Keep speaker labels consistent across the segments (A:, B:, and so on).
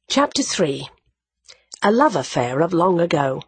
A: Chapter 3. A Love Affair of Long Ago.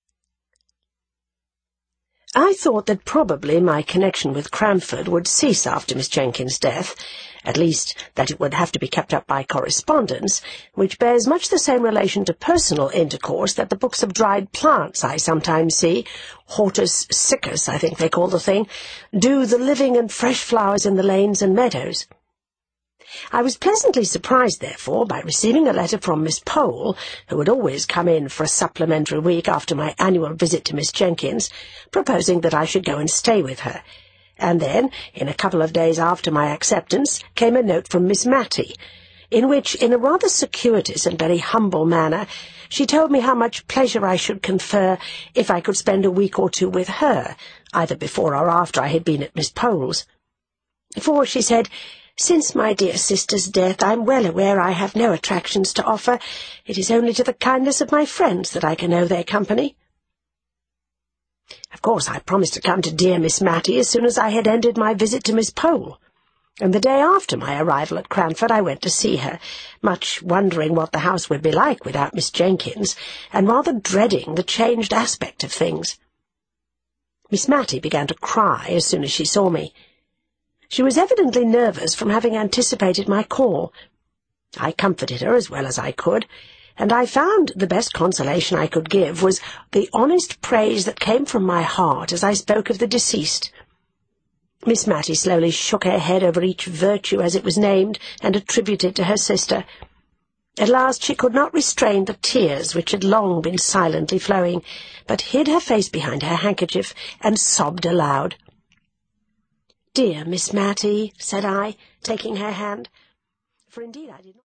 A: I thought that probably my connection with Cranford would cease after Miss Jenkins's death, at least that it would have to be kept up by correspondence, which bears much the same relation to personal intercourse that the books of dried plants I sometimes see, hortus siccus I think they call the thing, do the living and fresh flowers in the lanes and meadows. I was pleasantly surprised, therefore, by receiving a letter from Miss Pole, who had always come in for a supplementary week after my annual visit to Miss Jenkins, proposing that I should go and stay with her. And then, in a couple of days after my acceptance, came a note from Miss Matty, in which, in a rather circuitous and very humble manner, she told me how much pleasure I should confer if I could spend a week or two with her, either before or after I had been at Miss Pole's. For, she said, "Since my dear sister's death, I'm well aware I have no attractions to offer. It is only to the kindness of my friends that I can owe their company." Of course, I promised to come to dear Miss Matty as soon as I had ended my visit to Miss Pole, and the day after my arrival at Cranford I went to see her, much wondering what the house would be like without Miss Jenkins, and rather dreading the changed aspect of things. Miss Matty began to cry as soon as she saw me. She was evidently nervous from having anticipated my call. I comforted her as well as I could, and I found the best consolation I could give was the honest praise that came from my heart as I spoke of the deceased. Miss Matty slowly shook her head over each virtue as it was named and attributed to her sister. At last she could not restrain the tears which had long been silently flowing, but hid her face behind her handkerchief and sobbed aloud. "Dear Miss Matty," said I, taking her hand, for indeed I did not